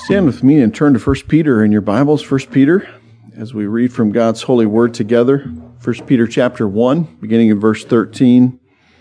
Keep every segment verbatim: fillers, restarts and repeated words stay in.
Stand with me and turn to First Peter in your Bibles. First Peter, as we read from God's holy word together. First Peter chapter one, beginning in verse thirteen.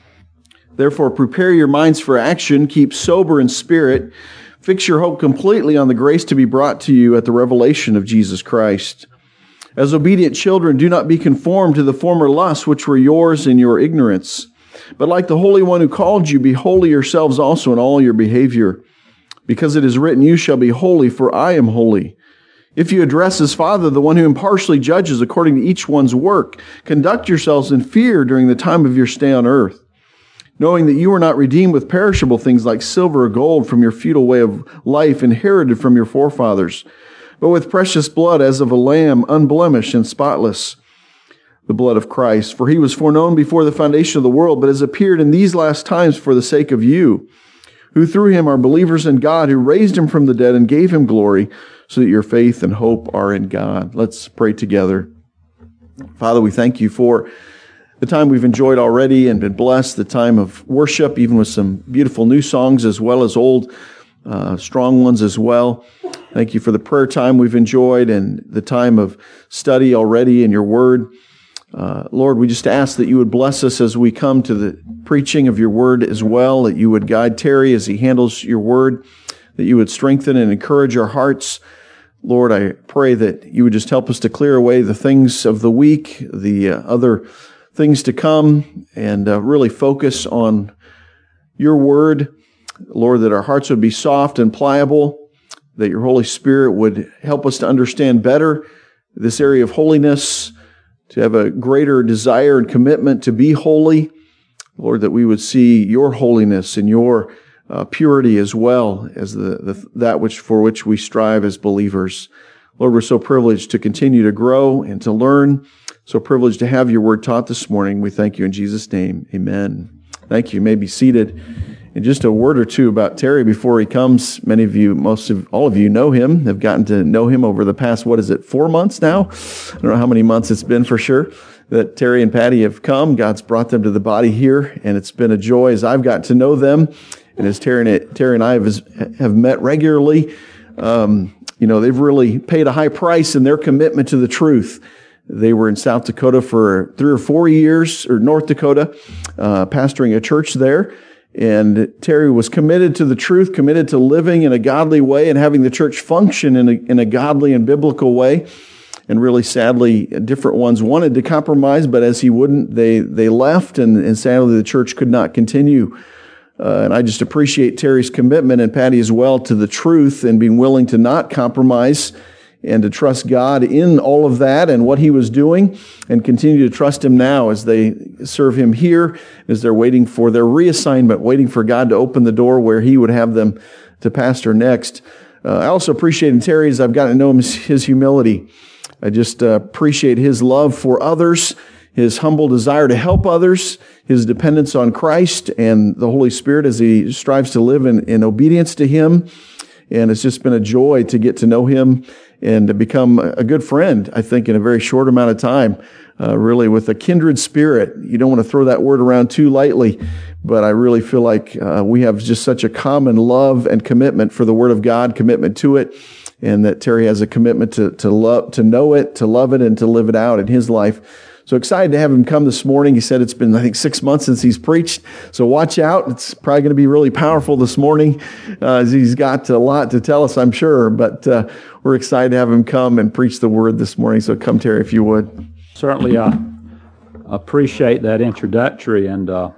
Therefore, prepare your minds for action, keep sober in spirit, fix your hope completely on the grace to be brought to you at the revelation of Jesus Christ. As obedient children, do not be conformed to the former lusts which were yours in your ignorance. But like the Holy One who called you, be holy yourselves also in all your behavior. Because it is written, you shall be holy, for I am holy. If you address as Father, the one who impartially judges according to each one's work, conduct yourselves in fear during the time of your stay on earth, knowing that you were not redeemed with perishable things like silver or gold from your futile way of life inherited from your forefathers, but with precious blood as of a lamb, unblemished and spotless, the blood of Christ. For he was foreknown before the foundation of the world, but has appeared in these last times for the sake of you, who through him are believers in God, who raised him from the dead and gave him glory, so that your faith and hope are in God. Let's pray together. Father, we thank you for the time we've enjoyed already and been blessed, the time of worship, even with some beautiful new songs as well as old, uh, strong ones as well. Thank you for the prayer time we've enjoyed and the time of study already in your word. Uh, Lord, we just ask that you would bless us as we come to the preaching of your word as well, that you would guide Terry as he handles your word, that you would strengthen and encourage our hearts. Lord, I pray that you would just help us to clear away the things of the week, the uh, other things to come, and uh, really focus on your word. Lord, that our hearts would be soft and pliable, that your Holy Spirit would help us to understand better this area of holiness, to have a greater desire and commitment to be holy. Lord, that we would see your holiness and your uh, purity as well as the, the that which for which we strive as believers. Lord, we're so privileged to continue to grow and to learn, so privileged to have your word taught this morning. We thank you in Jesus' name. Amen. Thank you. You may be seated. And just a word or two about Terry before he comes. Many of you, most of all of you know him, have gotten to know him over the past, what is it, four months now? I don't know how many months it's been for sure that Terry and Patty have come. God's brought them to the body here, and it's been a joy as I've gotten to know them. And as Terry and, Terry and I have, have met regularly, um, you know, they've really paid a high price in their commitment to the truth. They were in South Dakota for three or four years, or North Dakota, uh, pastoring a church there. And Terry was committed to the truth, committed to living in a godly way and having the church function in a, in a godly and biblical way. And really, sadly, different ones wanted to compromise, but as he wouldn't, they they left, and, and sadly, the church could not continue. Uh, and I just appreciate Terry's commitment, and Patty as well, to the truth and being willing to not compromise and to trust God in all of that and what he was doing, and continue to trust him now as they serve him here, as they're waiting for their reassignment, waiting for God to open the door where he would have them to pastor next. Uh, I also appreciate in Terry, as I've gotten to know him, his humility. I just uh, appreciate his love for others, his humble desire to help others, his dependence on Christ and the Holy Spirit as he strives to live in, in obedience to him. And it's just been a joy to get to know him and to become a good friend, I think, in a very short amount of time, uh, really with a kindred spirit. You don't want to throw that word around too lightly, but I really feel like uh, we have just such a common love and commitment for the Word of God, commitment to it, and that Terry has a commitment to, to love, to know it, to love it, and to live it out in his life. So excited to have him come this morning. He said it's been, I think, six months since he's preached. So watch out. It's probably going to be really powerful this morning. Uh, as he's got a lot to tell us, I'm sure. But uh, we're excited to have him come and preach the word this morning. So come, Terry, if you would. Certainly, I appreciate that introductory. And uh,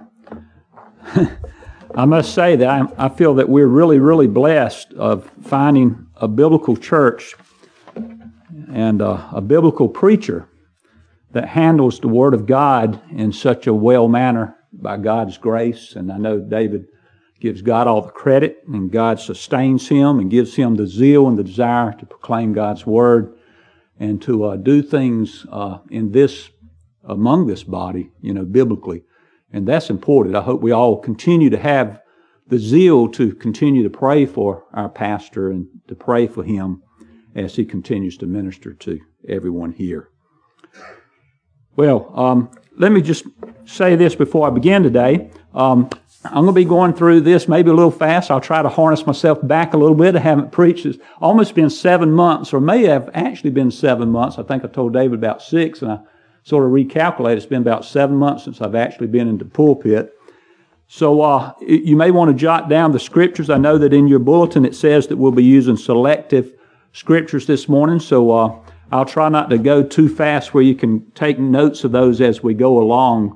I must say that I, I feel that we're really, really blessed of finding a biblical church and uh, a biblical preacher that handles the Word of God in such a well manner by God's grace. And I know David gives God all the credit, and God sustains him and gives him the zeal and the desire to proclaim God's Word and to uh, do things uh, in this, among this body, you know, biblically. And that's important. I hope we all continue to have the zeal to continue to pray for our pastor and to pray for him as he continues to minister to everyone here. Well, um, let me just say this before I begin today. Um, I'm going to be going through this maybe a little fast. I'll try to harness myself back a little bit. I haven't preached. It's almost been seven months, or may have actually been seven months. I think I told David about six, and I sort of recalculated. It's been about seven months since I've actually been in the pulpit. So uh, you may want to jot down the scriptures. I know that in your bulletin it says that we'll be using selective scriptures this morning, so uh, I'll try not to go too fast where you can take notes of those as we go along.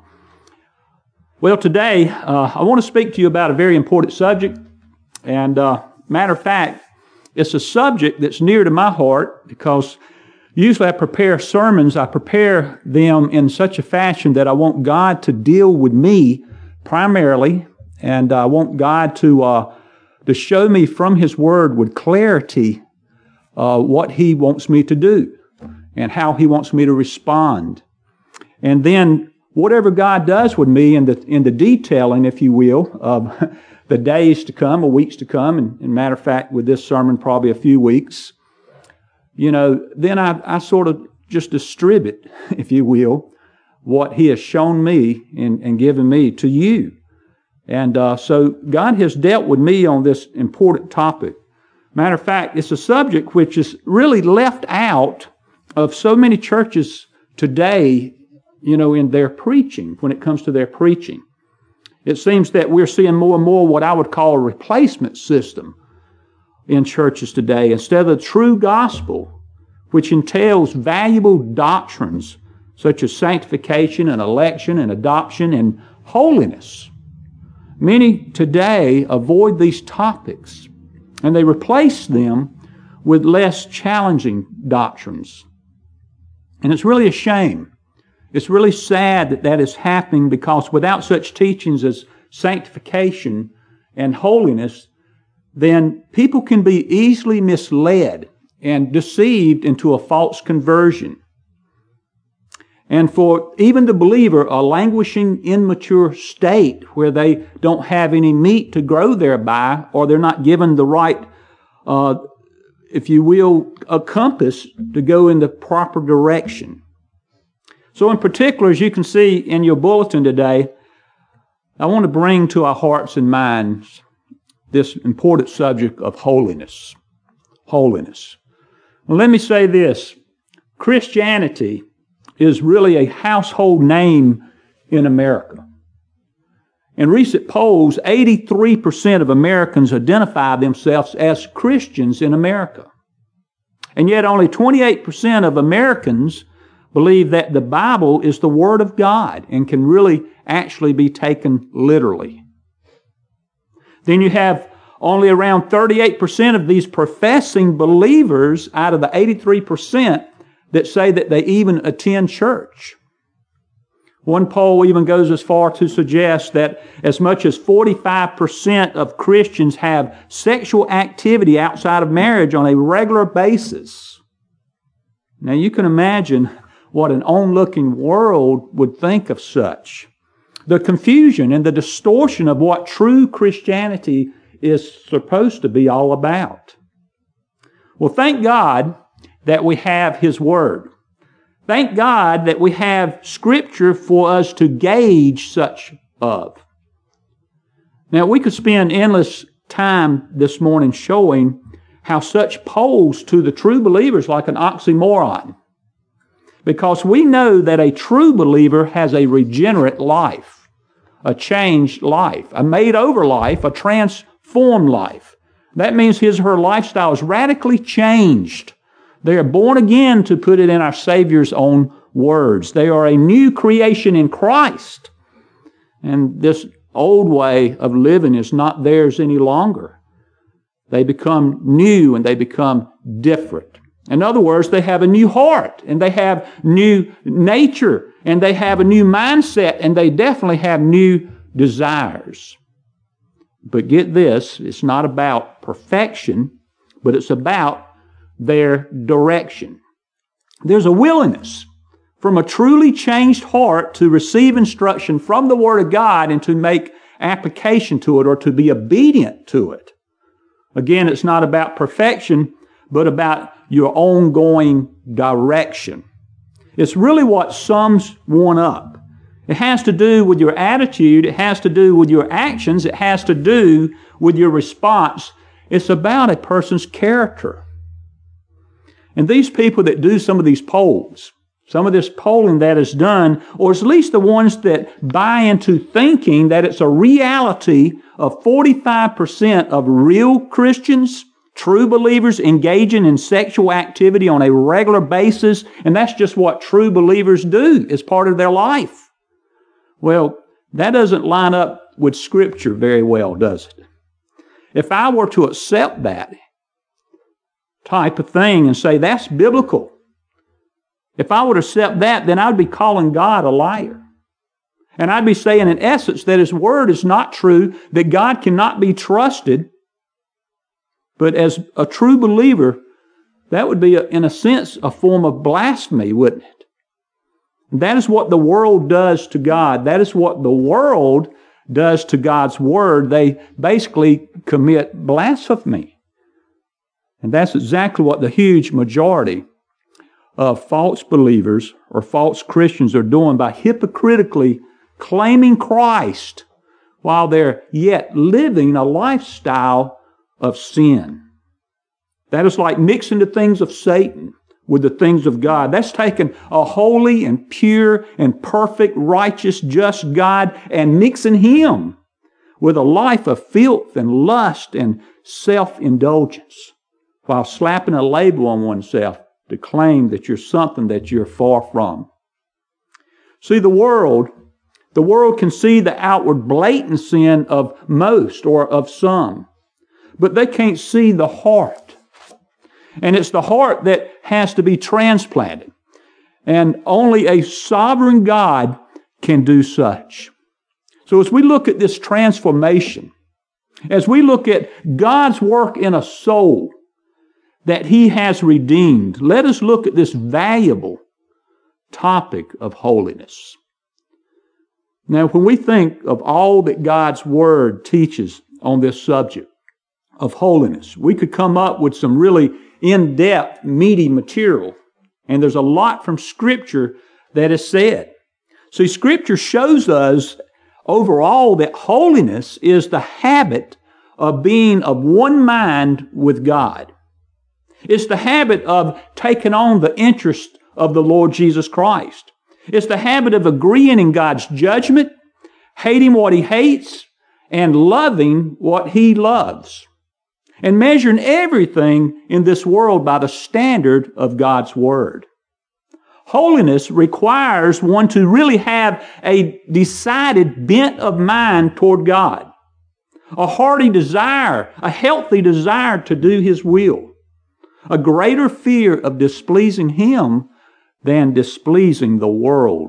Well, today, uh, I want to speak to you about a very important subject. And uh, matter of fact, it's a subject that's near to my heart because usually I prepare sermons, I prepare them in such a fashion that I want God to deal with me primarily, and I want God to uh, to show me from His Word with clarity uh, what He wants me to do and how He wants me to respond. And then whatever God does with me in the in the detailing, if you will, of the days to come, or weeks to come, and, and matter of fact, with this sermon, probably a few weeks, you know, then I, I sort of just distribute, if you will, what He has shown me and, and given me to you. And uh, so God has dealt with me on this important topic. Matter of fact, it's a subject which is really left out of so many churches today, you know, in their preaching, when it comes to their preaching. It seems that we're seeing more and more what I would call a replacement system in churches today, instead of the true gospel, which entails valuable doctrines such as sanctification and election and adoption and holiness. Many today avoid these topics, and they replace them with less challenging doctrines. And it's really a shame. It's really sad that that is happening, because without such teachings as sanctification and holiness, then people can be easily misled and deceived into a false conversion. And for even the believer, a languishing, immature state where they don't have any meat to grow thereby, or they're not given the right, uh, if you will, a compass to go in the proper direction. So in particular, as you can see in your bulletin today, I want to bring to our hearts and minds this important subject of holiness. Holiness. Well, let me say this. Christianity is really a household name in America. In recent polls, eighty-three percent of Americans identify themselves as Christians in America. And yet only twenty-eight percent of Americans believe that the Bible is the Word of God and can really actually be taken literally. Then you have only around thirty-eight percent of these professing believers out of the eighty-three percent that say that they even attend church. One poll even goes as far to suggest that as much as forty-five percent of Christians have sexual activity outside of marriage on a regular basis. Now you can imagine what an onlooking world would think of such. The confusion and the distortion of what true Christianity is supposed to be all about. Well, thank God that we have His Word. Thank God that we have Scripture for us to gauge such of. Now, we could spend endless time this morning showing how such polls to the true believers like an oxymoron. Because we know that a true believer has a regenerate life, a changed life, a made-over life, a transformed life. That means his or her lifestyle is radically changed. They are born again, to put it in our Savior's own words. They are a new creation in Christ. And this old way of living is not theirs any longer. They become new and they become different. In other words, they have a new heart, and they have new nature, and they have a new mindset, and they definitely have new desires. But get this, it's not about perfection, but it's about their direction. There's a willingness from a truly changed heart to receive instruction from the Word of God and to make application to it or to be obedient to it. Again, it's not about perfection, but about your ongoing direction. It's really what sums one up. It has to do with your attitude. It has to do with your actions. It has to do with your response. It's about a person's character. And these people that do some of these polls, some of this polling that is done, or at least the ones that buy into thinking that it's a reality of forty-five percent of real Christians, true believers, engaging in sexual activity on a regular basis, and that's just what true believers do as part of their life. Well, that doesn't line up with Scripture very well, does it? If I were to accept that type of thing and say that's biblical, if I would accept that, then I'd be calling God a liar. And I'd be saying, in essence, that His Word is not true, that God cannot be trusted. But as a true believer, that would be, a, in a sense, a form of blasphemy, wouldn't it? That is what the world does to God. That is what the world does to God's Word. They basically commit blasphemy. And that's exactly what the huge majority of false believers or false Christians are doing by hypocritically claiming Christ while they're yet living a lifestyle of sin. That is like mixing the things of Satan with the things of God. That's taking a holy and pure and perfect, righteous, just God and mixing Him with a life of filth and lust and self-indulgence while slapping a label on oneself to claim that you're something that you're far from. See, the world, the world can see the outward blatant sin of most or of some, but they can't see the heart. And it's the heart that has to be transplanted. And only a sovereign God can do such. So as we look at this transformation, as we look at God's work in a soul that He has redeemed, let us look at this valuable topic of holiness. Now, when we think of all that God's Word teaches on this subject of holiness, we could come up with some really in-depth, meaty material. And there's a lot from Scripture that is said. See, Scripture shows us overall that holiness is the habit of being of one mind with God. It's the habit of taking on the interest of the Lord Jesus Christ. It's the habit of agreeing in God's judgment, hating what He hates, and loving what He loves. And measuring everything in this world by the standard of God's Word. Holiness requires one to really have a decided bent of mind toward God. A hearty desire, a healthy desire to do His will. A greater fear of displeasing Him than displeasing the world.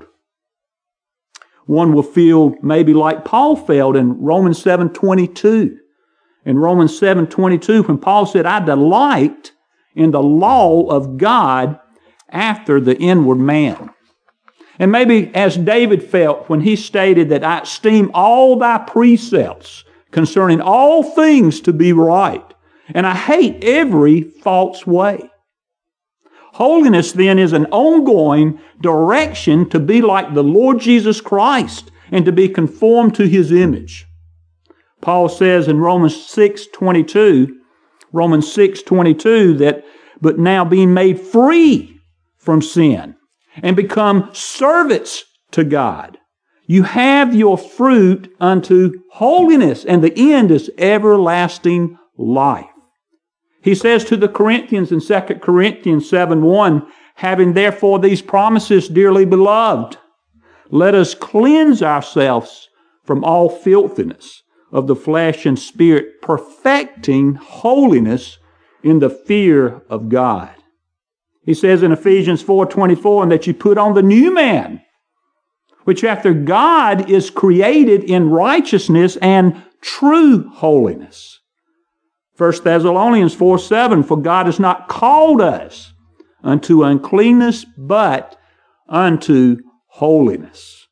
One will feel maybe like Paul felt in Romans seven twenty-two. In Romans seven twenty-two, when Paul said, I delight in the law of God after the inward man. And maybe as David felt when he stated that I esteem all thy precepts concerning all things to be right, and I hate every false way. Holiness then is an ongoing direction to be like the Lord Jesus Christ and to be conformed to His image. Paul says in Romans six twenty-two, Romans six twenty-two that, but now being made free from sin and become servants to God, you have your fruit unto holiness, and the end is everlasting life. He says to the Corinthians in Second Corinthians seven one, having therefore these promises, dearly beloved, let us cleanse ourselves from all filthiness of the flesh and spirit, perfecting holiness in the fear of God. He says in Ephesians four twenty-four, and that you put on the new man, which after God is created in righteousness and true holiness. First Thessalonians four seven, for God has not called us unto uncleanness, but unto holiness.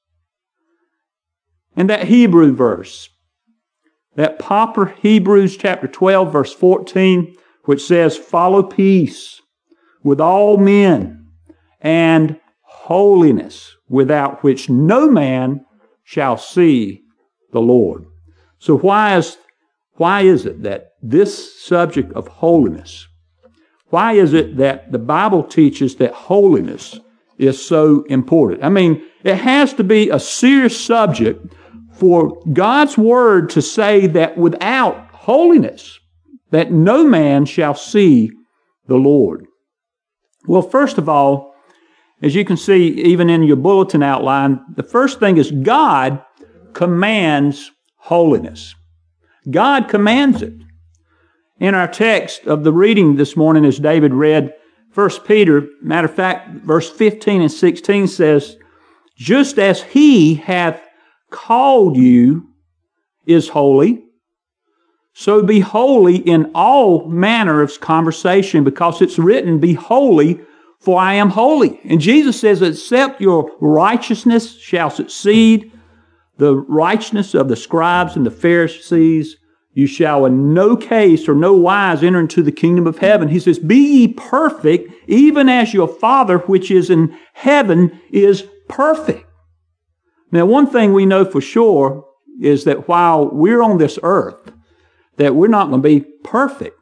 And that Hebrew verse, that proper Hebrews chapter twelve, verse fourteen, which says, follow peace with all men and holiness, without which no man shall see the Lord. So why is, why is it that this subject of holiness, why is it that the Bible teaches that holiness is so important? I mean, it has to be a serious subject for God's Word to say that without holiness, that no man shall see the Lord. Well, first of all, as you can see even in your bulletin outline, the first thing is God commands holiness. God commands it. In our text of the reading this morning, as David read, First Peter, matter of fact, verse fifteen and sixteen says, just as He hath called you is holy, so be holy in all manner of conversation, because it's written, be holy, for I am holy. And Jesus says, except your righteousness shall succeed the righteousness of the scribes and the Pharisees, you shall in no case or no wise enter into the kingdom of heaven. He says, be ye perfect, even as your Father which is in heaven is perfect. Now, one thing we know for sure is that while we're on this earth, that we're not going to be perfect.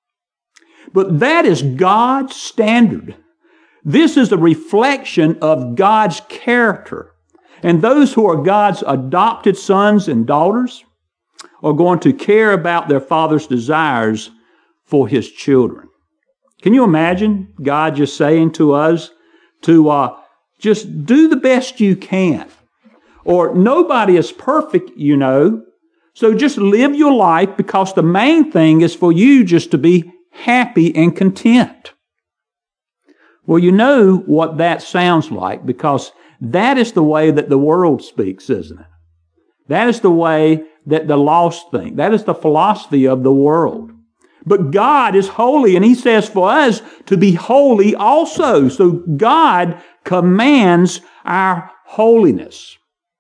But that is God's standard. This is a reflection of God's character. And those who are God's adopted sons and daughters are going to care about their Father's desires for His children. Can you imagine God just saying to us to uh, just do the best you can? Or nobody is perfect, you know, so just live your life, because the main thing is for you just to be happy and content. Well, you know what that sounds like, because that is the way that the world speaks, isn't it? That is the way that the lost think. That is the philosophy of the world. But God is holy, and He says for us to be holy also. So God commands our holiness.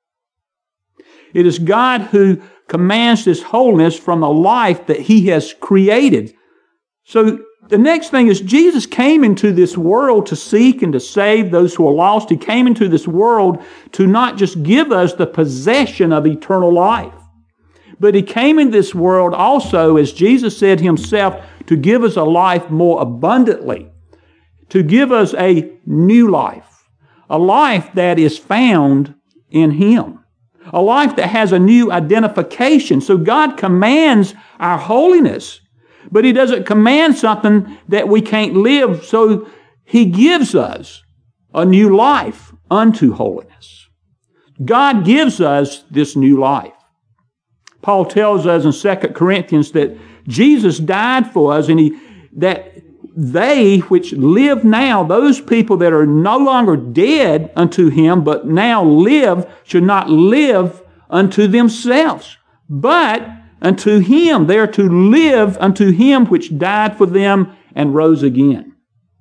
It is God who commands this holiness from the life that He has created. So the next thing is Jesus came into this world to seek and to save those who are lost. He came into this world to not just give us the possession of eternal life, but He came in this world also, as Jesus said Himself, to give us a life more abundantly, to give us a new life, a life that is found in Him, a life that has a new identification. So God commands our holiness, but He doesn't command something that we can't live, so He gives us a new life unto holiness. God gives us this new life. Paul tells us in Second Corinthians that Jesus died for us, and he that they which live now, those people that are no longer dead unto Him, but now live, should not live unto themselves, but unto Him. They are to live unto Him which died for them and rose again.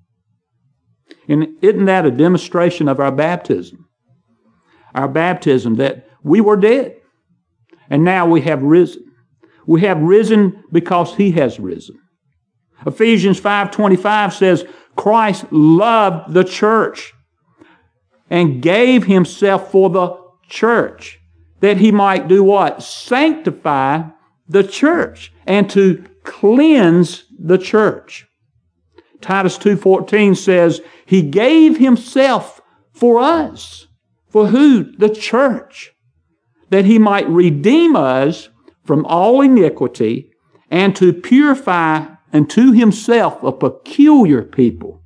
And isn't that a demonstration of our baptism? Our baptism, that we were dead, and now we have risen. We have risen because He has risen. Ephesians five twenty-five says, Christ loved the church and gave Himself for the church, that He might do what? Sanctify the church, and to cleanse the church. Titus two fourteen says, He gave Himself for us. For who? The church. That He might redeem us from all iniquity, and to purify unto Himself a peculiar people,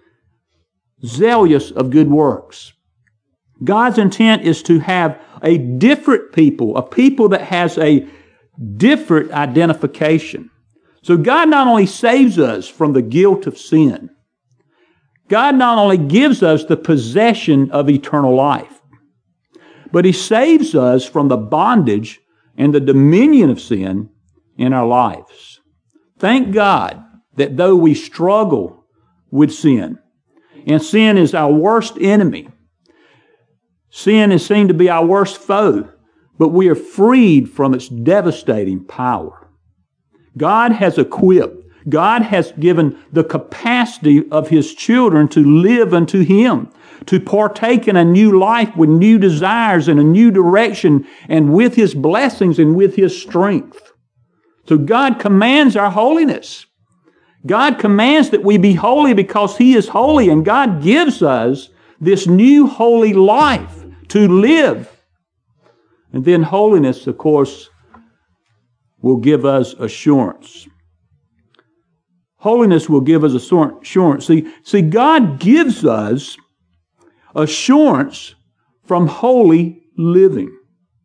zealous of good works. God's intent is to have a different people, a people that has a different identification. So God not only saves us from the guilt of sin, God not only gives us the possession of eternal life, but He saves us from the bondage and the dominion of sin in our lives. Thank God that though we struggle with sin, and sin is our worst enemy, sin is seen to be our worst foe, but we are freed from its devastating power. God has equipped, God has given the capacity of His children to live unto Him, to partake in a new life with new desires and a new direction and with His blessings and with His strength. So God commands our holiness. God commands that we be holy because He is holy, and God gives us this new holy life to live. And then holiness, of course, will give us assurance. Holiness will give us assurance. See, see, God gives us assurance from holy living.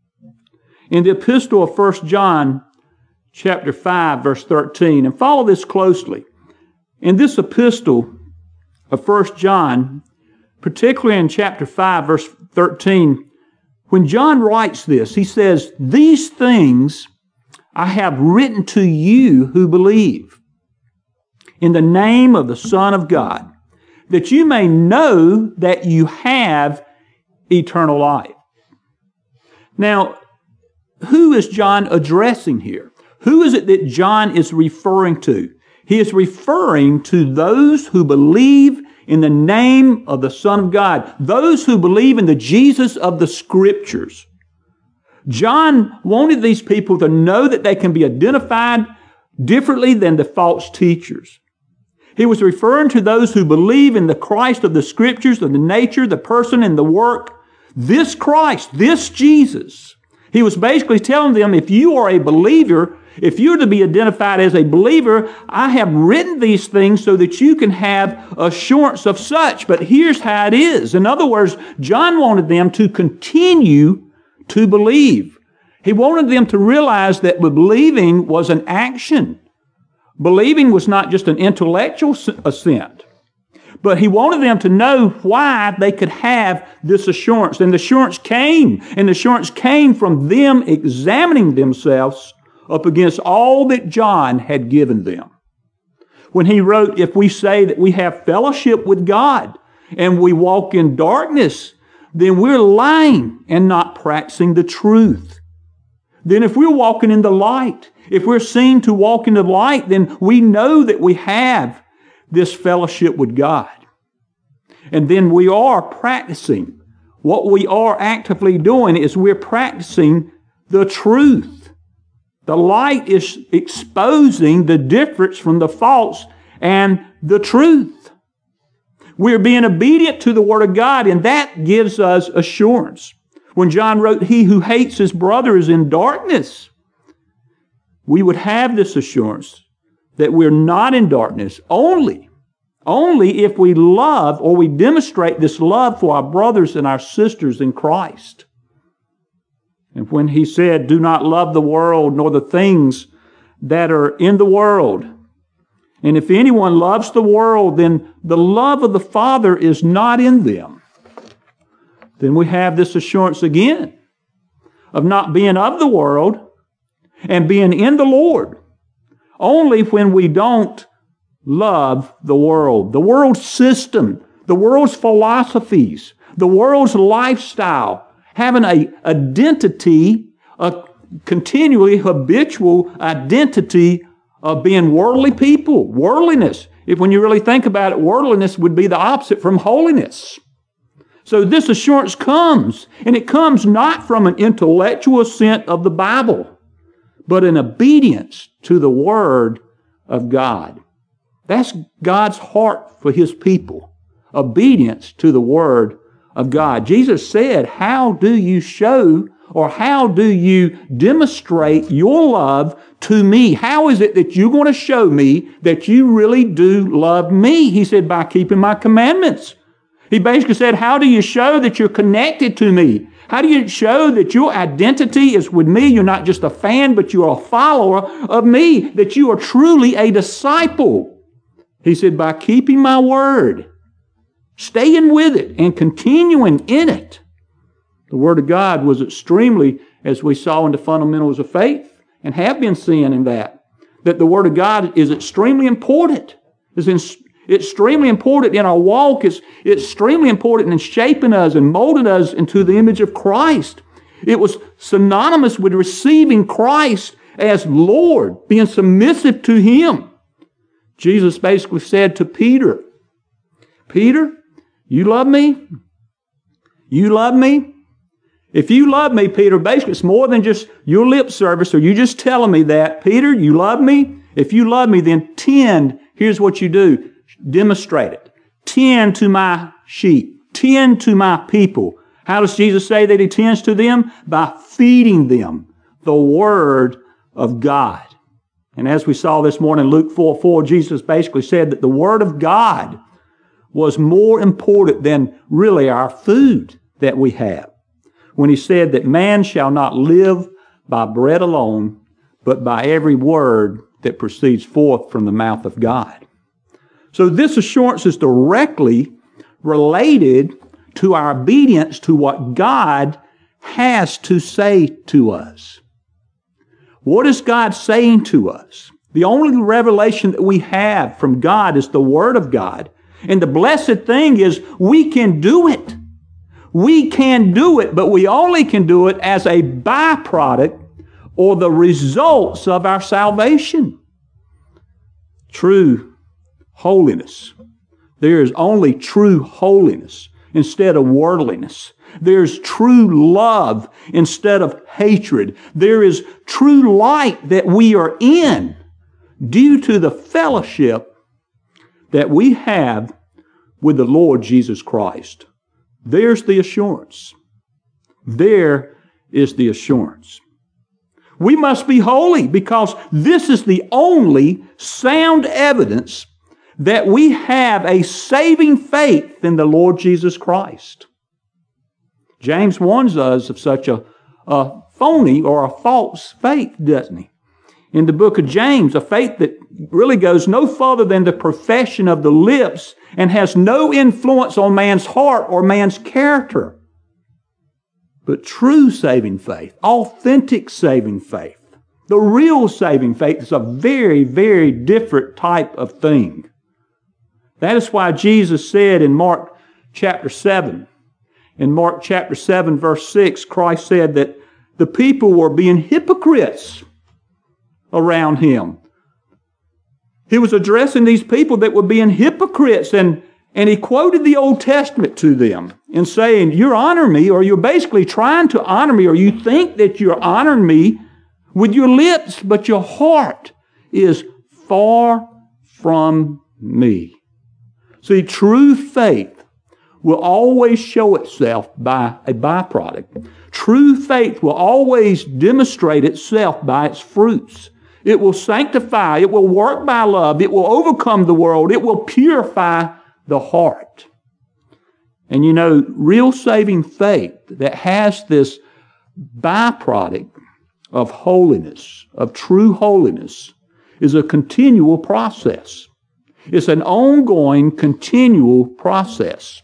In the epistle of First John, chapter five, verse thirteen, and follow this closely. In this epistle of First John, particularly in chapter five, verse thirteen, when John writes this, he says, "These things I have written to you who believe in the name of the Son of God, that you may know that you have eternal life." Now, who is John addressing here? Who is it that John is referring to? He is referring to those who believe in the name of the Son of God, those who believe in the Jesus of the Scriptures. John wanted these people to know that they can be identified differently than the false teachers. He was referring to those who believe in the Christ of the Scriptures, of the nature, the person, and the work. This Christ, this Jesus. He was basically telling them, if you are a believer, if you're to be identified as a believer, I have written these things so that you can have assurance of such. But here's how it is. In other words, John wanted them to continue to believe. He wanted them to realize that believing was an action. Believing was not just an intellectual assent. But he wanted them to know why they could have this assurance. And the assurance came. And the assurance came from them examining themselves up against all that John had given them. When he wrote, if we say that we have fellowship with God and we walk in darkness, then we're lying and not practicing the truth. Then if we're walking in the light, if we're seen to walk in the light, then we know that we have this fellowship with God. And then we are practicing. What we are actively doing is we're practicing the truth. The light is exposing the difference from the false and the truth. We're being obedient to the Word of God, and that gives us assurance. When John wrote, "He who hates his brother is in darkness," we would have this assurance that we're not in darkness only, only if we love or we demonstrate this love for our brothers and our sisters in Christ. And when he said, "Do not love the world nor the things that are in the world. And if anyone loves the world, then the love of the Father is not in them." Then we have this assurance again of not being of the world and being in the Lord. Only when we don't love the world, the world's system, the world's philosophies, the world's lifestyle, having an identity, a continually habitual identity of being worldly people, worldliness. If when you really think about it, worldliness would be the opposite from holiness. So this assurance comes, and it comes not from an intellectual assent of the Bible, but in obedience to the Word of God. That's God's heart for His people. Obedience to the Word of God. Jesus said, how do you show or how do you demonstrate your love to me? How is it that you're going to show me that you really do love me? He said, by keeping my commandments. He basically said, how do you show that you're connected to me? How do you show that your identity is with me? You're not just a fan, but you're a follower of me, that you are truly a disciple. He said, by keeping my word, staying with it, and continuing in it. The Word of God was extremely, as we saw in the fundamentals of faith, and have been seeing in that, that the Word of God is extremely important. It's in, extremely important in our walk. It's extremely important in shaping us and molding us into the image of Christ. It was synonymous with receiving Christ as Lord, being submissive to Him. Jesus basically said to Peter, Peter, you love me? You love me? If you love me, Peter, basically it's more than just your lip service or you just telling me that. Peter, you love me? If you love me, then tend, here's what you do. Demonstrate it. Tend to my sheep. Tend to my people. How does Jesus say that He tends to them? By feeding them the Word of God. And as we saw this morning, Luke four four, Jesus basically said that the Word of God was more important than really our food that we have, when He said that man shall not live by bread alone, but by every word that proceeds forth from the mouth of God. So this assurance is directly related to our obedience to what God has to say to us. What is God saying to us? The only revelation that we have from God is the Word of God. And the blessed thing is we can do it. We can do it, but we only can do it as a byproduct or the results of our salvation. True holiness. There is only true holiness instead of worldliness. There's true love instead of hatred. There is true light that we are in due to the fellowship that we have with the Lord Jesus Christ. There's the assurance. There is the assurance. We must be holy because this is the only sound evidence that we have a saving faith in the Lord Jesus Christ. James warns us of such a, a phony or a false faith, doesn't he? In the book of James, a faith that really goes no further than the profession of the lips and has no influence on man's heart or man's character. But true saving faith, authentic saving faith, the real saving faith is a very, very different type of thing. That is why Jesus said in Mark chapter seven, in Mark chapter seven verse six, Christ said that the people were being hypocrites around Him. He was addressing these people that were being hypocrites, and, and He quoted the Old Testament to them and saying, you honor me, or you're basically trying to honor me, or you think that you're honoring me with your lips, but your heart is far from me. See, true faith will always show itself by a byproduct. True faith will always demonstrate itself by its fruits. It will sanctify, it will work by love, it will overcome the world, it will purify the heart. And you know, real saving faith that has this byproduct of holiness, of true holiness, is a continual process. It's an ongoing, continual process.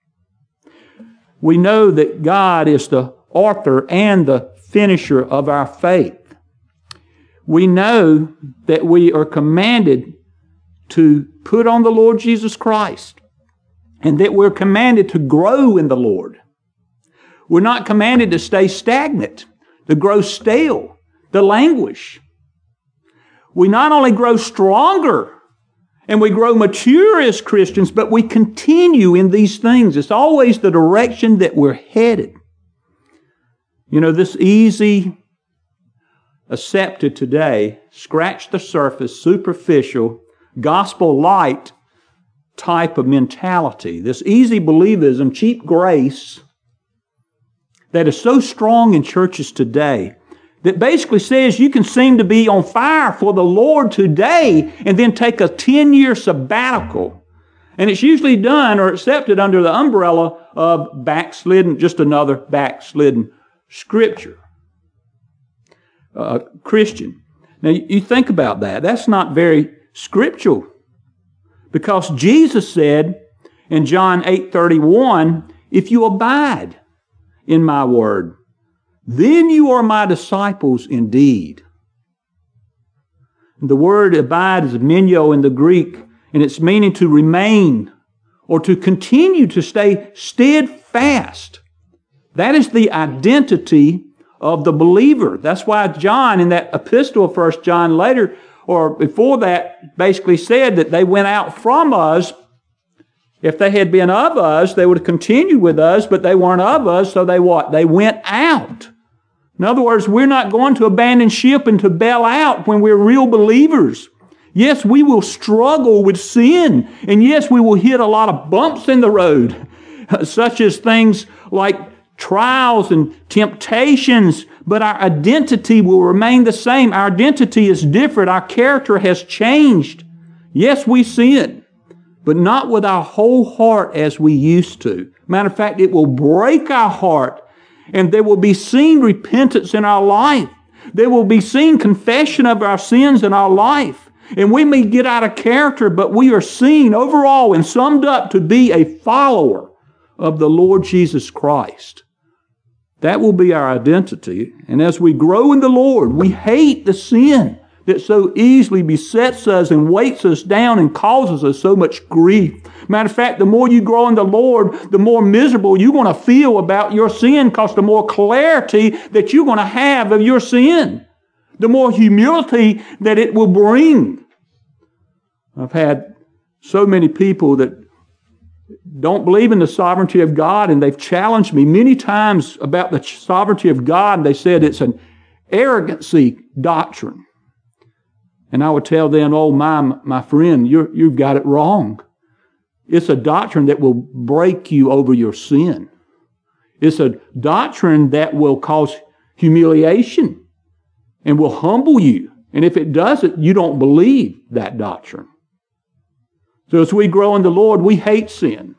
We know that God is the author and the finisher of our faith. We know that we are commanded to put on the Lord Jesus Christ, and that we're commanded to grow in the Lord. We're not commanded to stay stagnant, to grow stale, to languish. We not only grow stronger and we grow mature as Christians, but we continue in these things. It's always the direction that we're headed. You know, this easy, accepted today, scratch the surface, superficial, gospel light type of mentality, this easy believism, cheap grace that is so strong in churches today, that basically says you can seem to be on fire for the Lord today and then take a ten-year sabbatical. And it's usually done or accepted under the umbrella of backslidden, just another backslidden scripture. Uh, Christian. Now, you think about that. That's not very scriptural. Because Jesus said in John eight thirty-one, if you abide in my word, then you are my disciples indeed. The word abide is menio in the Greek, and it's meaning to remain or to continue to stay steadfast. That is the identity of the believer. That's why John, in that epistle of First John later, or before that, basically said that they went out from us. If they had been of us, they would have continued with us, but they weren't of us, so they what? They went out. In other words, we're not going to abandon ship and to bail out when we're real believers. Yes, we will struggle with sin, and yes, we will hit a lot of bumps in the road, such as things like trials and temptations, but our identity will remain the same. Our identity is different. Our character has changed. Yes, we sin, but not with our whole heart as we used to. Matter of fact, it will break our heart, and there will be seen repentance in our life. There will be seen confession of our sins in our life. And we may get out of character, but we are seen overall and summed up to be a follower of the Lord Jesus Christ. That will be our identity. And as we grow in the Lord, we hate the sin that so easily besets us and weights us down and causes us so much grief. Matter of fact, the more you grow in the Lord, the more miserable you're going to feel about your sin, because the more clarity that you're going to have of your sin, the more humility that it will bring. I've had so many people that don't believe in the sovereignty of God, and they've challenged me many times about the sovereignty of God. They said it's an arrogancy doctrine. And I would tell them, oh, my, my friend, you're, you've got it wrong. It's a doctrine that will break you over your sin. It's a doctrine that will cause humiliation and will humble you. And if it doesn't, you don't believe that doctrine. So as we grow in the Lord, we hate sin.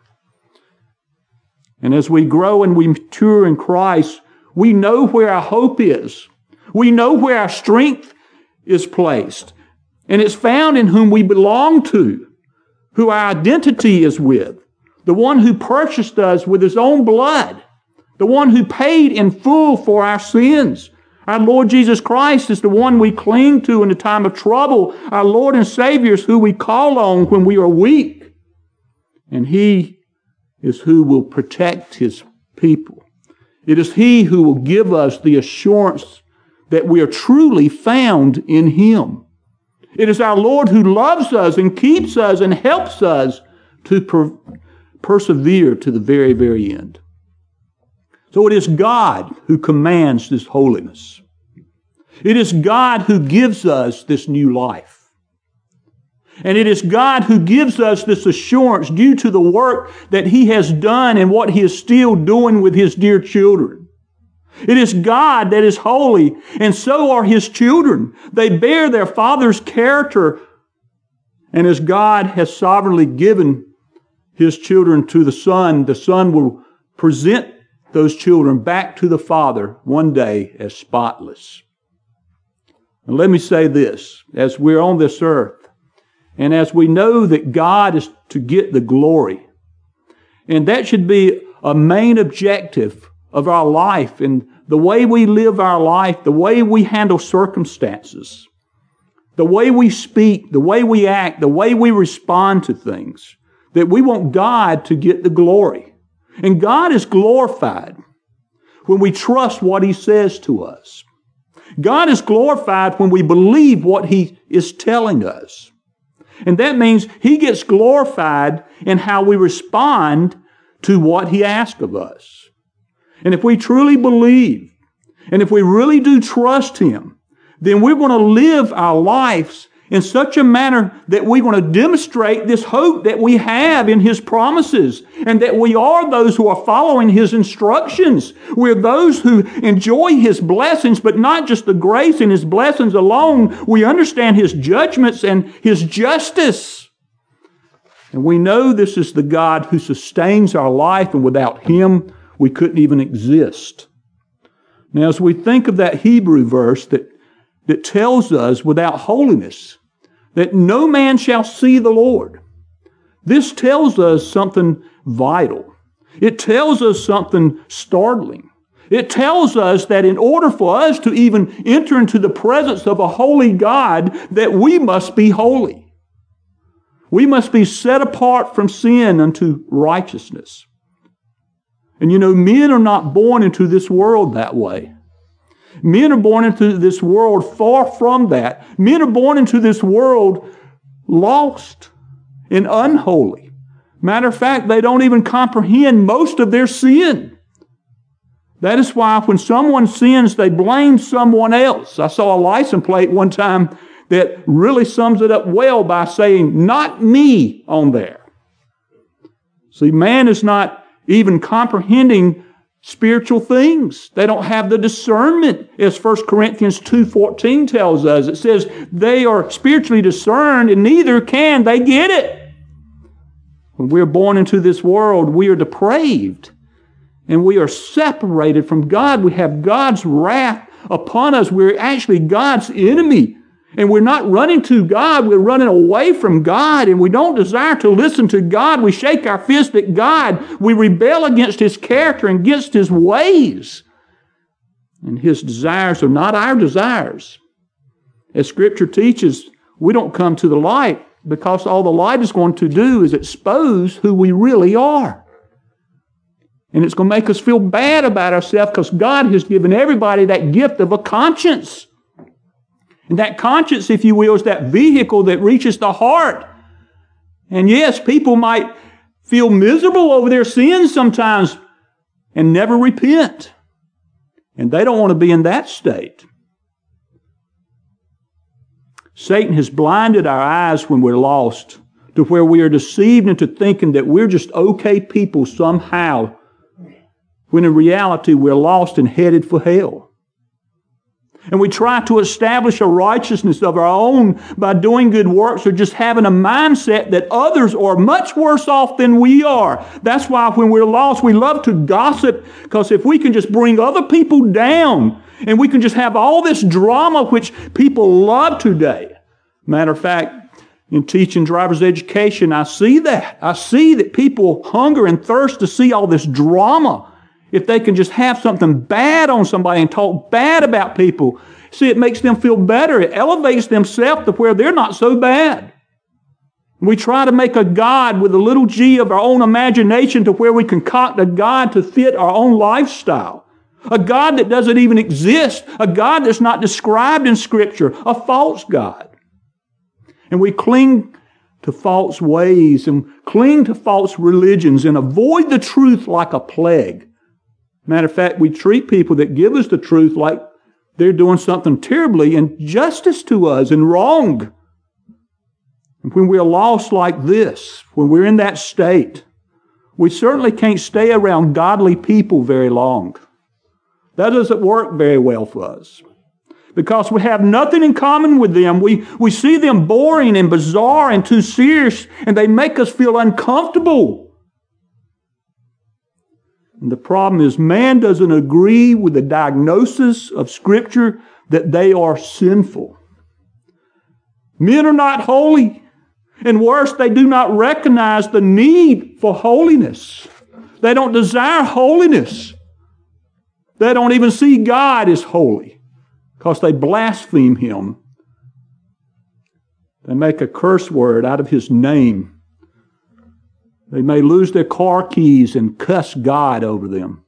And as we grow and we mature in Christ, we know where our hope is. We know where our strength is placed. And it's found in whom we belong to, who our identity is with, the one who purchased us with his own blood, the one who paid in full for our sins. Our Lord Jesus Christ is the one we cling to in the time of trouble. Our Lord and Savior is who we call on when we are weak. And He is who will protect His people. It is He who will give us the assurance that we are truly found in Him. It is our Lord who loves us and keeps us and helps us to per- persevere to the very, very end. So it is God who commands this holiness. It is God who gives us this new life. And it is God who gives us this assurance due to the work that He has done and what He is still doing with His dear children. It is God that is holy, and so are His children. They bear their Father's character, and as God has sovereignly given His children to the Son, the Son will present those children back to the Father one day as spotless. And let me say this, as we're on this earth, and as we know that God is to get the glory, and that should be a main objective of our life and the way we live our life, the way we handle circumstances, the way we speak, the way we act, the way we respond to things, that we want God to get the glory. And God is glorified when we trust what He says to us. God is glorified when we believe what He is telling us. And that means He gets glorified in how we respond to what He asks of us. And if we truly believe, and if we really do trust Him, then we're going to live our lives in such a manner that we're going to demonstrate this hope that we have in His promises, and that we are those who are following His instructions. We're those who enjoy His blessings, but not just the grace and His blessings alone. We understand His judgments and His justice. And we know this is the God who sustains our life, and without Him, we couldn't even exist. Now, as we think of that Hebrew verse that, that tells us without holiness that no man shall see the Lord, this tells us something vital. It tells us something startling. It tells us that in order for us to even enter into the presence of a holy God, that we must be holy. We must be set apart from sin unto righteousness. And you know, men are not born into this world that way. Men are born into this world far from that. Men are born into this world lost and unholy. Matter of fact, they don't even comprehend most of their sin. That is why when someone sins, they blame someone else. I saw a license plate one time that really sums it up well by saying, "Not me," on there. See, man is not even comprehending spiritual things. They don't have the discernment, as First Corinthians two fourteen tells us. It says they are spiritually discerned, and neither can they get it. When we're born into this world, we are depraved, and we are separated from God. We have God's wrath upon us. We're actually God's enemy. And we're not running to God, we're running away from God, and we don't desire to listen to God. We shake our fist at God. We rebel against His character and against His ways. And His desires are not our desires. As Scripture teaches, we don't come to the light because all the light is going to do is expose who we really are. And it's going to make us feel bad about ourselves because God has given everybody that gift of a conscience. And that conscience, if you will, is that vehicle that reaches the heart. And yes, people might feel miserable over their sins sometimes and never repent. And they don't want to be in that state. Satan has blinded our eyes when we're lost to where we are deceived into thinking that we're just okay people somehow, when in reality we're lost and headed for hell. And we try to establish a righteousness of our own by doing good works or just having a mindset that others are much worse off than we are. That's why when we're lost, we love to gossip, because if we can just bring other people down and we can just have all this drama which people love today. Matter of fact, in teaching driver's education, I see that. I see that people hunger and thirst to see all this drama. If they can just have something bad on somebody and talk bad about people, see, it makes them feel better. It elevates themselves to where they're not so bad. We try to make a God with a little g of our own imagination to where we concoct a God to fit our own lifestyle. A God that doesn't even exist. A God that's not described in Scripture. A false God. And we cling to false ways and cling to false religions and avoid the truth like a plague. Matter of fact, we treat people that give us the truth like they're doing something terribly injustice to us and wrong. And when we're lost like this, when we're in that state, we certainly can't stay around godly people very long. That doesn't work very well for us. Because we have nothing in common with them. We, we see them boring and bizarre and too serious, and they make us feel uncomfortable. And the problem is man doesn't agree with the diagnosis of Scripture that they are sinful. Men are not holy. And worse, they do not recognize the need for holiness. They don't desire holiness. They don't even see God as holy because they blaspheme Him. They make a curse word out of His name. They may lose their car keys and cuss God over them.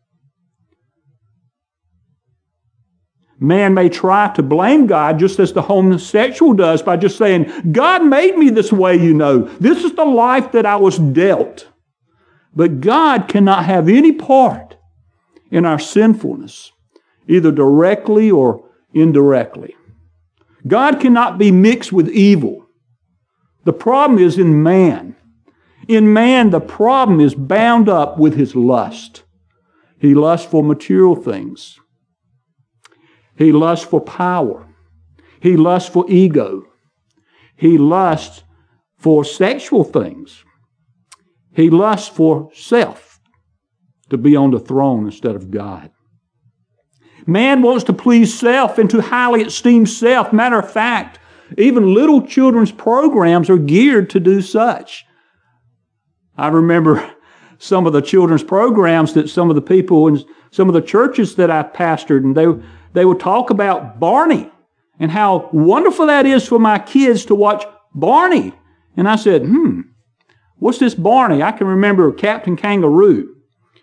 Man may try to blame God just as the homosexual does by just saying, God made me this way, you know. This is the life that I was dealt. But God cannot have any part in our sinfulness, either directly or indirectly. God cannot be mixed with evil. The problem is in man. In man, the problem is bound up with his lust. He lusts for material things. He lusts for power. He lusts for ego. He lusts for sexual things. He lusts for self, to be on the throne instead of God. Man wants to please self and to highly esteem self. Matter of fact, even little children's programs are geared to do such. I remember some of the children's programs that some of the people in some of the churches that I pastored, and they, they would talk about Barney and how wonderful that is for my kids to watch Barney. And I said, hmm, what's this Barney? I can remember Captain Kangaroo.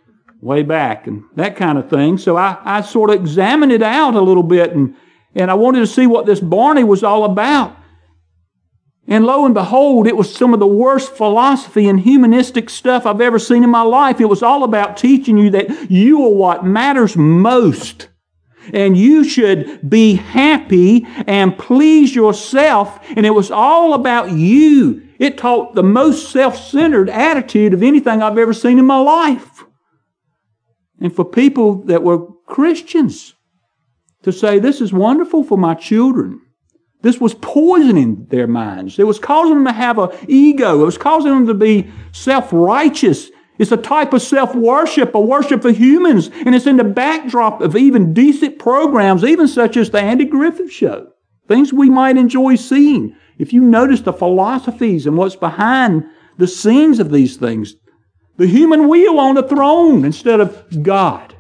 way back and that kind of thing. So I, I sort of examined it out a little bit, and, and I wanted to see what this Barney was all about. And lo and behold, it was some of the worst philosophy and humanistic stuff I've ever seen in my life. It was all about teaching you that you are what matters most. And you should be happy and please yourself. And it was all about you. It taught the most self-centered attitude of anything I've ever seen in my life. And for people that were Christians to say, this is wonderful for my children. This was poisoning their minds. It was causing them to have an ego. It was causing them to be self-righteous. It's a type of self-worship, a worship for humans, and it's in the backdrop of even decent programs, even such as the Andy Griffith Show. Things we might enjoy seeing. If you notice the philosophies and what's behind the scenes of these things, the human will on the throne instead of God.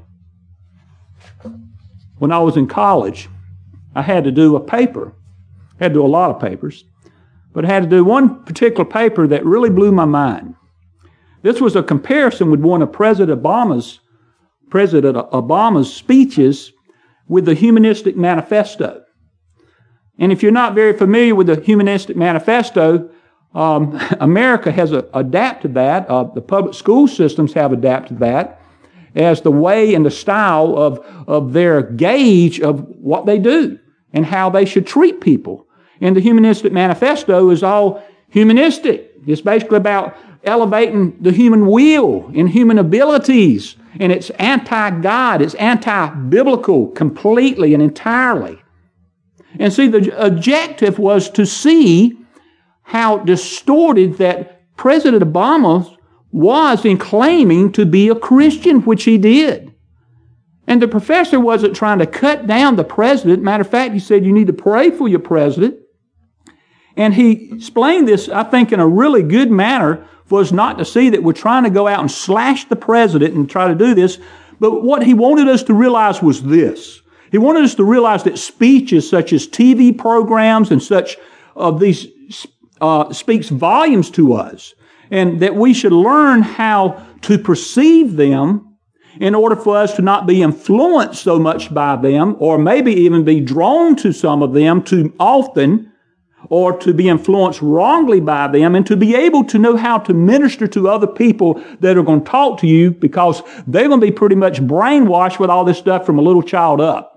When I was in college, I had to do a paper. I had to do a lot of papers, but I had to do one particular paper that really blew my mind. This was a comparison with one of President Obama's, President Obama's speeches with the Humanistic Manifesto. And if you're not very familiar with the Humanistic Manifesto, um, America has a, adapted that. Uh, the public school systems have adapted that as the way and the style of, of their gauge of what they do and how they should treat people. And the Humanistic Manifesto is all humanistic. It's basically about elevating the human will and human abilities. And it's anti-God. It's anti-biblical completely and entirely. And see, the objective was to see how distorted that President Obama was in claiming to be a Christian, which he did. And the professor wasn't trying to cut down the president. Matter of fact, he said, you need to pray for your president. And he explained this, I think, in a really good manner for us not to see that we're trying to go out and slash the president and try to do this. But what he wanted us to realize was this. He wanted us to realize that speeches such as T V programs and such of these uh, speaks volumes to us. And that we should learn how to perceive them in order for us to not be influenced so much by them, or maybe even be drawn to some of them too often, or to be influenced wrongly by them, and to be able to know how to minister to other people that are going to talk to you, because they're going to be pretty much brainwashed with all this stuff from a little child up.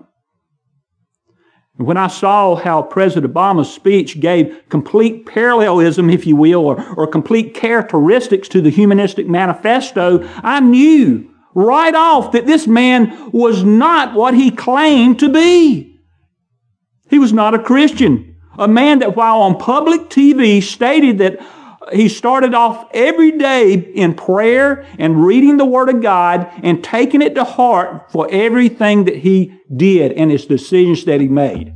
When I saw how President Obama's speech gave complete parallelism, if you will, or, or complete characteristics to the Humanistic Manifesto, I knew right off that this man was not what he claimed to be. He was not a Christian. A man that while on public T V stated that he started off every day in prayer and reading the Word of God and taking it to heart for everything that he did and his decisions that he made.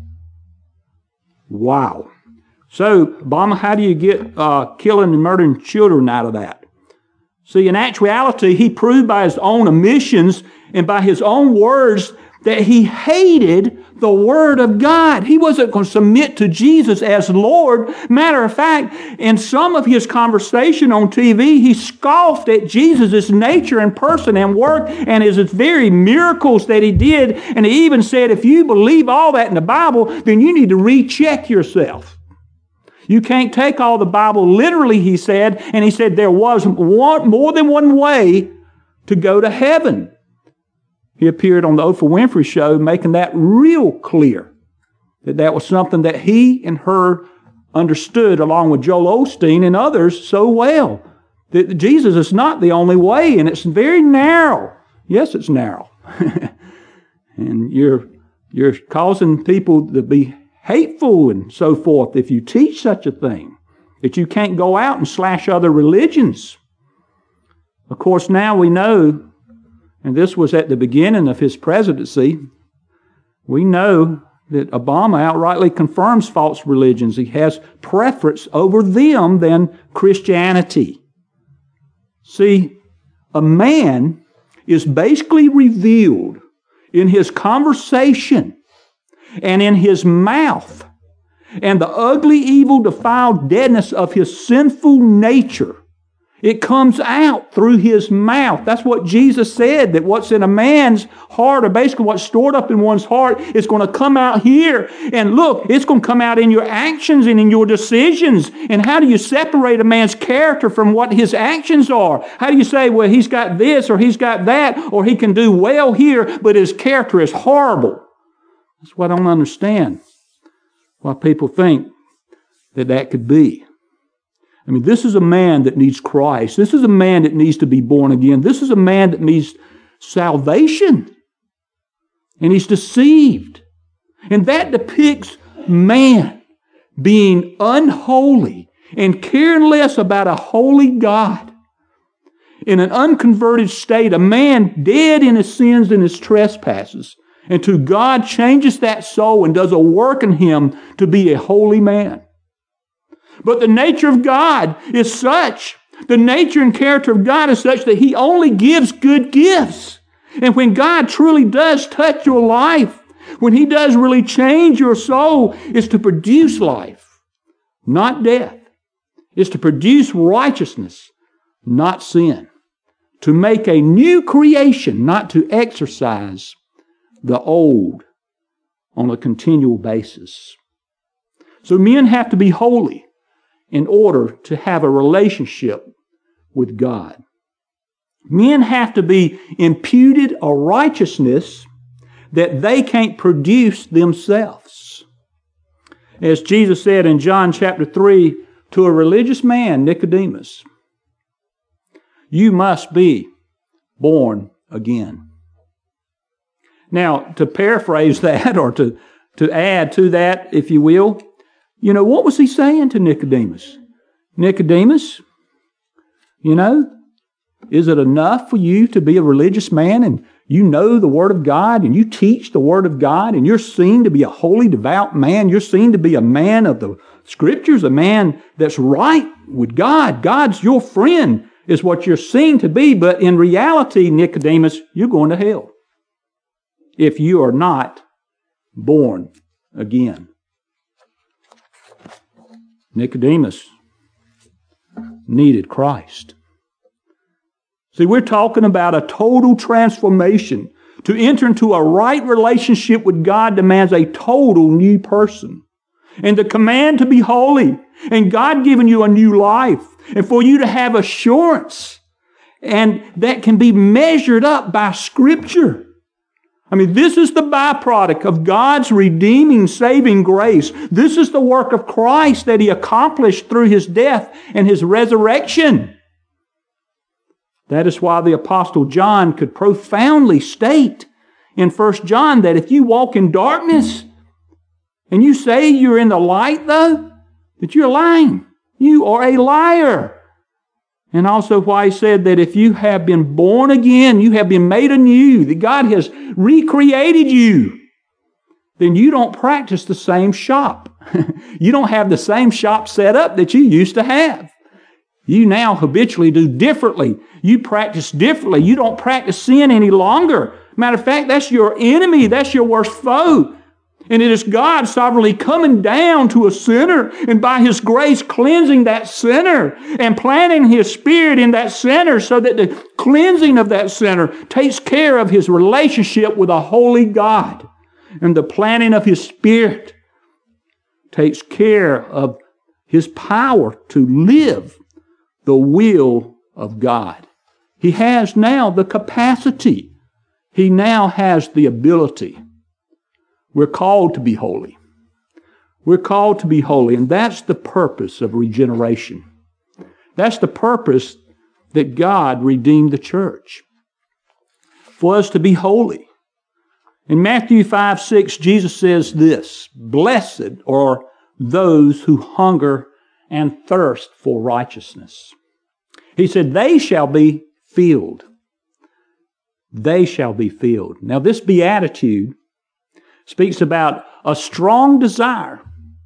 Wow. So, Obama, how do you get uh, killing and murdering children out of that? See, in actuality, he proved by his own omissions and by his own words that he hated the Word of God. He wasn't going to submit to Jesus as Lord. Matter of fact, in some of his conversation on T V, he scoffed at Jesus' nature and person and work and his very miracles that he did. And he even said, if you believe all that in the Bible, then you need to recheck yourself. You can't take all the Bible literally, he said. And he said there was one, more than one way to go to heaven. He appeared on the Oprah Winfrey Show making that real clear, that that was something that he and her understood along with Joel Osteen and others so well, that Jesus is not the only way, and it's very narrow. Yes, it's narrow. And you're, you're causing people to be hateful and so forth if you teach such a thing, that you can't go out and slash other religions. Of course, now we know, and this was at the beginning of his presidency, we know that Obama outrightly confirms false religions. He has preference over them than Christianity. See, a man is basically revealed in his conversation and in his mouth, and the ugly, evil, defiled deadness of his sinful nature It comes out through his mouth. That's what Jesus said, that what's in a man's heart, or basically what's stored up in one's heart, is going to come out here. And look, it's going to come out in your actions and in your decisions. And how do you separate a man's character from what his actions are? How do you say, well, he's got this or he's got that, or he can do well here, but his character is horrible? That's what I don't understand. Why people think that that could be. I mean, this is a man that needs Christ. This is a man that needs to be born again. This is a man that needs salvation. And he's deceived. And that depicts man being unholy and caring less about a holy God. In an unconverted state, a man dead in his sins and his trespasses. And to God changes that soul and does a work in him to be a holy man. But the nature of God is such, the nature and character of God is such that He only gives good gifts. And when God truly does touch your life, when He does really change your soul, it's to produce life, not death. It's to produce righteousness, not sin. To make a new creation, not to exercise the old on a continual basis. So men have to be holy in order to have a relationship with God. Men have to be imputed a righteousness that they can't produce themselves. As Jesus said in John chapter three to a religious man, Nicodemus, you must be born again. Now, to paraphrase that, or to, to add to that, if you will, you know, what was he saying to Nicodemus? Nicodemus, you know, is it enough for you to be a religious man and you know the Word of God and you teach the Word of God and you're seen to be a holy, devout man? You're seen to be a man of the Scriptures, a man that's right with God. God's your friend is what you're seen to be. But in reality, Nicodemus, you're going to hell if you are not born again. Nicodemus needed Christ. See, we're talking about a total transformation. To enter into a right relationship with God demands a total new person. And the command to be holy, and God giving you a new life, and for you to have assurance, and that can be measured up by Scripture. I mean, this is the byproduct of God's redeeming, saving grace. This is the work of Christ that He accomplished through His death and His resurrection. That is why the Apostle John could profoundly state in First John that if you walk in darkness and you say you're in the light, though, that you're lying. You are a liar. And also why he said that if you have been born again, you have been made anew, that God has recreated you, then you don't practice the same shop. You don't have the same shop set up that you used to have. You now habitually do differently. You practice differently. You don't practice sin any longer. Matter of fact, that's your enemy. That's your worst foe. And it is God sovereignly coming down to a sinner and by His grace cleansing that sinner and planting His Spirit in that sinner so that the cleansing of that sinner takes care of his relationship with a holy God. And the planting of His Spirit takes care of his power to live the will of God. He has now the capacity. He now has the ability. We're called to be holy. We're called to be holy, and that's the purpose of regeneration. That's the purpose that God redeemed the church, for us to be holy. In Matthew five six, Jesus says this, "Blessed are those who hunger and thirst for righteousness." He said, "They shall be filled." They shall be filled. Now, this beatitude speaks about a strong desire.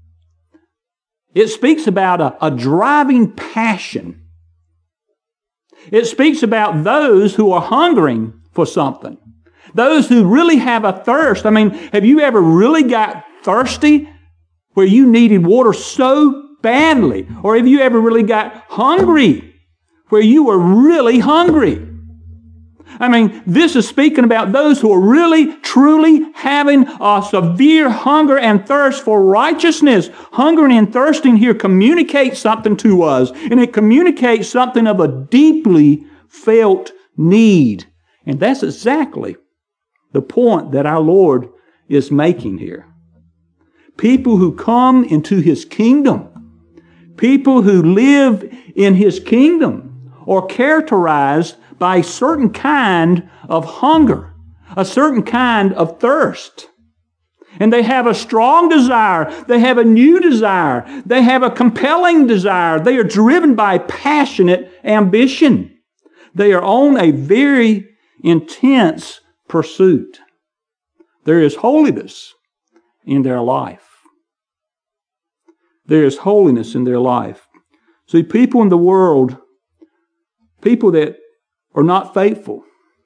It speaks about a, a driving passion. It speaks about those who are hungering for something. Those who really have a thirst. I mean, have you ever really got thirsty where you needed water so badly? Or have you ever really got hungry where you are really hungry. I mean, this is speaking about those who are really, truly having a severe hunger and thirst for righteousness. Hunger and thirsting here communicates something to us, and it communicates something of a deeply felt need. And that's exactly the point that our Lord is making here. People who come into His kingdom, people who live in His kingdom, are characterized by a certain kind of hunger, a certain kind of thirst. And they have a strong desire. They have a new desire. They have a compelling desire. They are driven by passionate ambition. They are on a very intense pursuit. There is holiness in their life. There is holiness in their life. See, people in the world, people that are not faithful,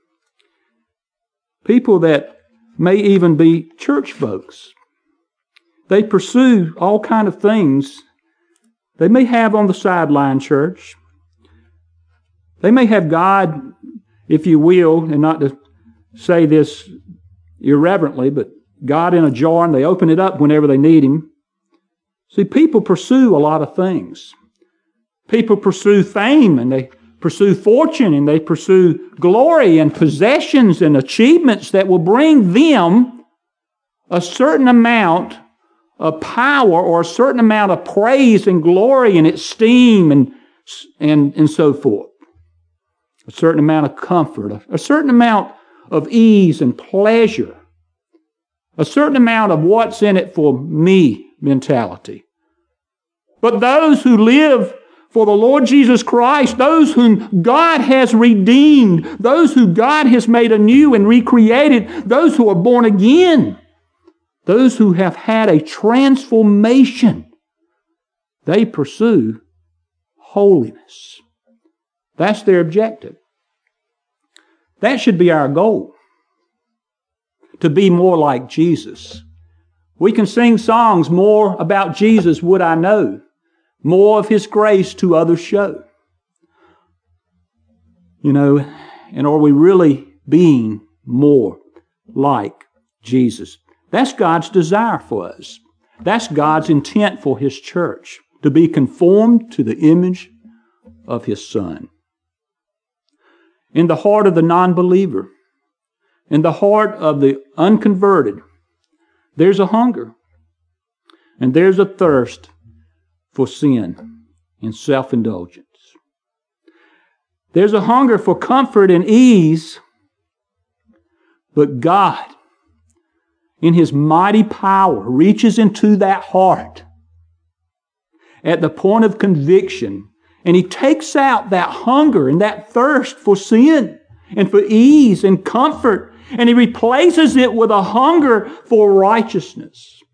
people that may even be church folks, they pursue all kind of things. They may have on the sideline church. They may have God, if you will, and not to say this irreverently, but God in a jar, and they open it up whenever they need Him. See, people pursue a lot of things. People pursue fame, and they pursue fortune, and they pursue glory and possessions and achievements that will bring them a certain amount of power or a certain amount of praise and glory and esteem and, and, and so forth. A certain amount of comfort, a, a certain amount of ease and pleasure, a certain amount of what's in it for me mentality. But those who live for the Lord Jesus Christ, those whom God has redeemed, those who God has made anew and recreated, those who are born again, those who have had a transformation, they pursue holiness. That's their objective. That should be our goal, to be more like Jesus. We can sing songs, more about Jesus would I know, more of His grace to others show. You know, and are we really being more like Jesus? That's God's desire for us. That's God's intent for His church, to be conformed to the image of His Son. In the heart of the non-believer, in the heart of the unconverted, there's a hunger and there's a thirst for sin and self-indulgence. There's a hunger for comfort and ease, but God, in His mighty power, reaches into that heart at the point of conviction, and He takes out that hunger and that thirst for sin and for ease and comfort, and He replaces it with a hunger for righteousness.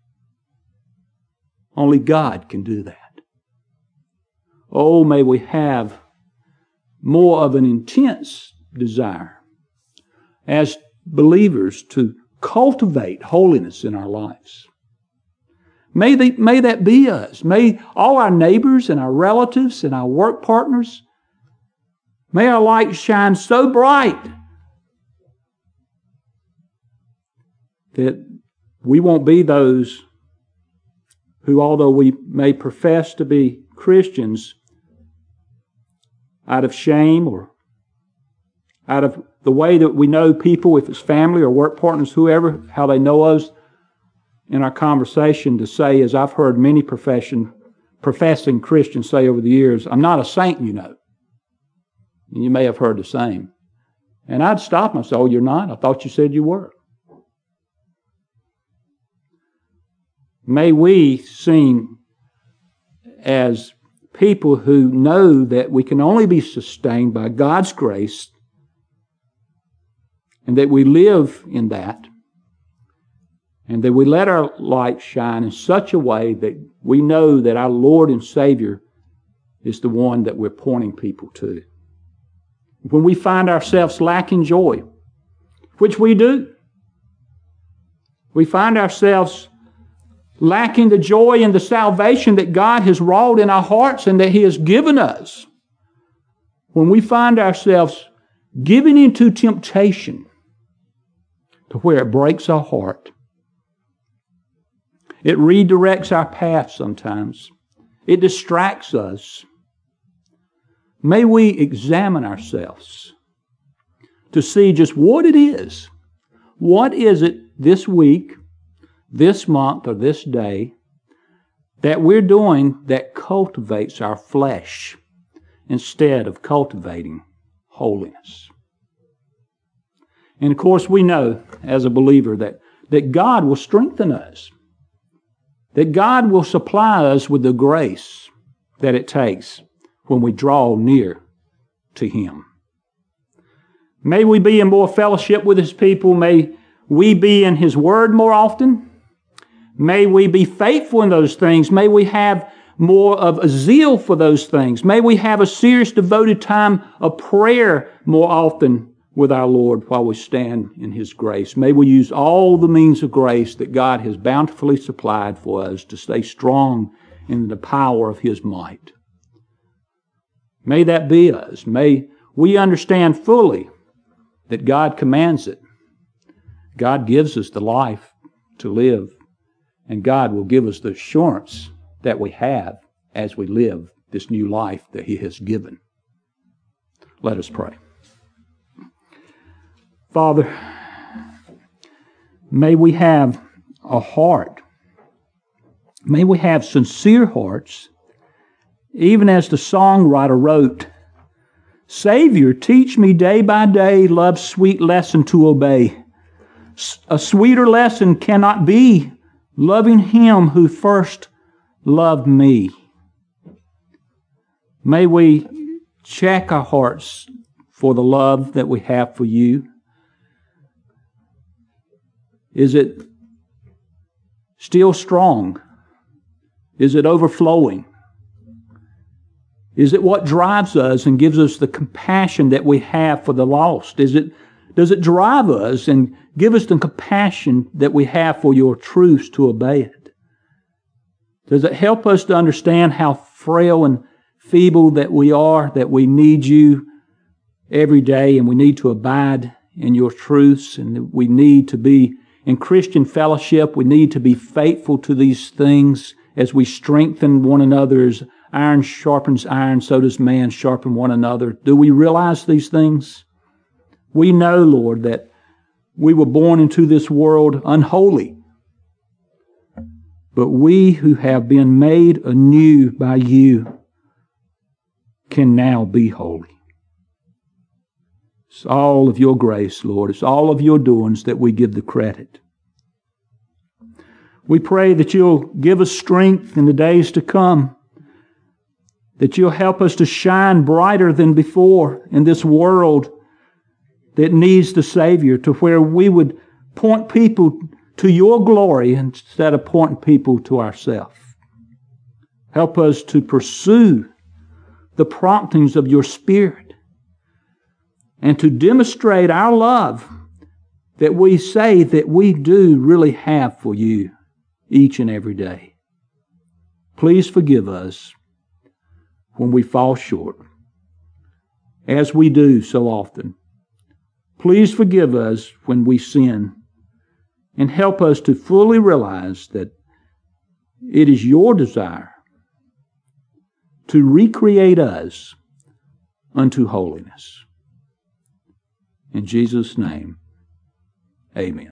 Only God can do that. Oh, may we have more of an intense desire as believers to cultivate holiness in our lives. May, they, may that be us. May all our neighbors and our relatives and our work partners, may our light shine so bright that we won't be those who, although we may profess to be Christians, out of shame or out of the way that we know people, if it's family or work partners, whoever, how they know us in our conversation, to say, as I've heard many profession, professing Christians say over the years, I'm not a saint, you know. And you may have heard the same. And I'd stop and I'd say, oh, you're not? I thought you said you were. May we seem as people who know that we can only be sustained by God's grace, and that we live in that, and that we let our light shine in such a way that we know that our Lord and Savior is the one that we're pointing people to. When we find ourselves lacking joy, which we do, we find ourselves lacking the joy and the salvation that God has wrought in our hearts and that He has given us. when we find ourselves giving into temptation to where it breaks our heart. It redirects our path sometimes. It distracts us. May we examine ourselves to see just what it is. What is it this week, this month, or this day that we're doing that cultivates our flesh instead of cultivating holiness? And of course, we know as a believer that, that God will strengthen us, that God will supply us with the grace that it takes when we draw near to Him. May we be in more fellowship with His people. May we be in His Word more often. May we be faithful in those things. May we have more of a zeal for those things. May we have a serious devoted time of prayer more often with our Lord while we stand in His grace. May we use all the means of grace that God has bountifully supplied for us to stay strong in the power of His might. May that be us. May we understand fully that God commands it. God gives us the life to live, and God will give us the assurance that we have as we live this new life that He has given. Let us pray. Father, may we have a heart, may we have sincere hearts, even as the songwriter wrote, Savior, teach me day by day love's sweet lesson to obey. A sweeter lesson cannot be, loving Him who first loved me. May we check our hearts for the love that we have for You. Is it still strong? Is it overflowing? Is it what drives us and gives us the compassion that we have for the lost? Is it, does it drive us and give us the compassion that we have for Your truths to obey it? Does it help us to understand how frail and feeble that we are, that we need You every day and we need to abide in Your truths and that we need to be in Christian fellowship? We need to be faithful to these things as we strengthen one another. As iron sharpens iron, so does man sharpen one another. Do we realize these things? We know, Lord, that we were born into this world unholy. But we who have been made anew by You can now be holy. It's all of Your grace, Lord. It's all of Your doings that we give the credit. We pray that You'll give us strength in the days to come, that You'll help us to shine brighter than before in this world that needs the Savior, to where we would point people to Your glory instead of pointing people to ourselves. Help us to pursue the promptings of Your Spirit and to demonstrate our love that we say that we do really have for You each and every day. Please forgive us when we fall short, as we do so often. Please forgive us when we sin, and help us to fully realize that it is Your desire to recreate us unto holiness. In Jesus' name, amen.